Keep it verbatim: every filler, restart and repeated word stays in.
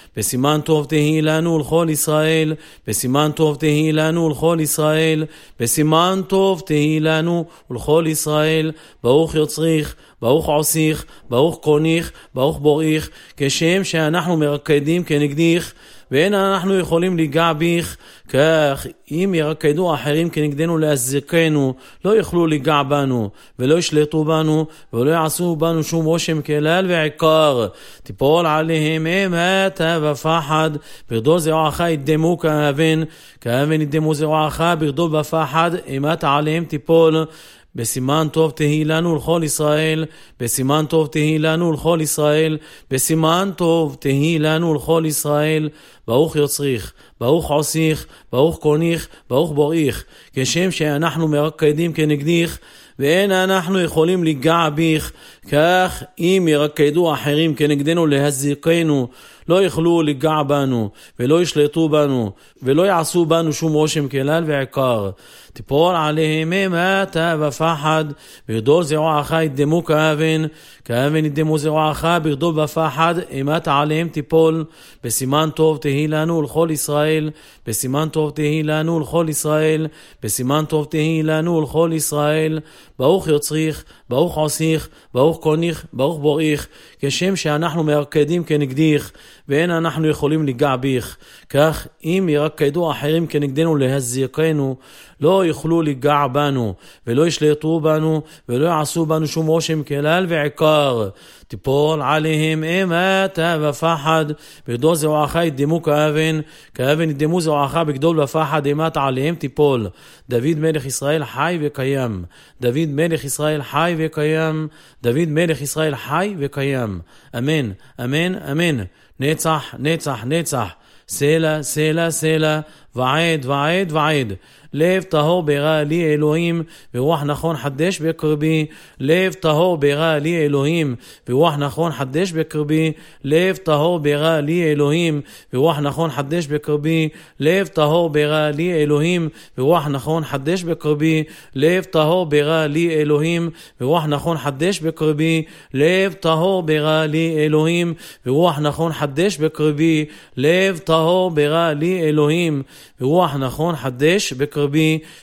בסימן טוב תהי לנו לכל ישראל, בסימן טוב תהי לנו לכל ישראל, בסימן טוב תהי לנו ולכל ישראל, ברוך יוצריך, ברוך עושיך, ברוך קוניך, ברוך בוריך, כשם שאנחנו מרקדים כנגדיך, ואין אנחנו יכולים ליגע ביך, כך אם ירקדו אחרים כנגדנו להזיקנו, לא יוכלו ליגע בנו, ולא ישלטו בנו, ולא יעשו בנו שום רושם כלל ועיקר. תיפול עליהם אימתה ופחד, בגדול זרועך ידמו כאבן, כאבן ידמו זרועך, בגדול ופחד, אימתה עליהם תיפול. בסימן טוב תהי לנו לכל ישראל, בסימן טוב תהי לנו לכל ישראל, בסימן טוב תהי לנו לכל ישראל, ברוך יוצריך, ברוך עושיך, ברוך קוניך, ברוך בוריך, כשם שאנחנו מרקדים כנגדיך, ואין אנחנו יכולים ליגע ביך, כך אם ירקדו אחרים כנגדנו להזיקנו, לא יוכלו ליגע בנו, ולא ישלטו בנו, ולא יעשו בנו שום רושם כלל ועיקר. תיפול עליהם אימתה ופחד, בגדול זרועך ידמו כאבן, כאבן ידמו זרועך, בגדול ופחד, אימתה עליהם תיפול. בסימן טוב תהי לנו לכל ישראל, בסימן טוב תהי לנו לכל ישראל, בסימן טוב תהי לנו לכל ישראל, ברוך יוצריך, ברוך עושיך, ברוך קוניך, ברוך בוריך, כשם שאנחנו מרקדים כנגדיך, ואין אנחנו יכולים ליגע ביך, כך אם ירקדו אחרים כנגדנו להזיקנו, לא יוכלו ליגע בנו, ולא ישלטו בנו, ולא יעשו בנו שום רושם כלל ועיקר. תיפול עליהם אימתה ופחד, בגדול זרועך ידמו כאבן, כאבן ידמו זרועך, בגדול ופחד אימתה עליהם תיפול. דוד מלך ישראל חי וקיים, דוד מלך ישראל חי וקיים, דוד מלך ישראל חי וקיים. אמן, אמן, אמן. נצח, נצח, נצח. סלע, סלע, סלע, ועד, ועד, ועד. לב טהור ברא לי אלוהים, ורוח נכון חדש בקרבי. לב טהור ברא לי אלוהים, ורוח נכון חדש בקרבי. לב טהור ברא לי אלוהים, ורוח נכון חדש בקרבי. לב טהור ברא לי אלוהים, ורוח נכון חדש בקרבי. לב טהור ברא לי אלוהים, ורוח נכון חדש בקרבי. לב טהור ברא לי אלוהים, ורוח נכון חדש בקרבי. לב טהור ברא לי אלוהים, ורוח נכון חדש בקרבי.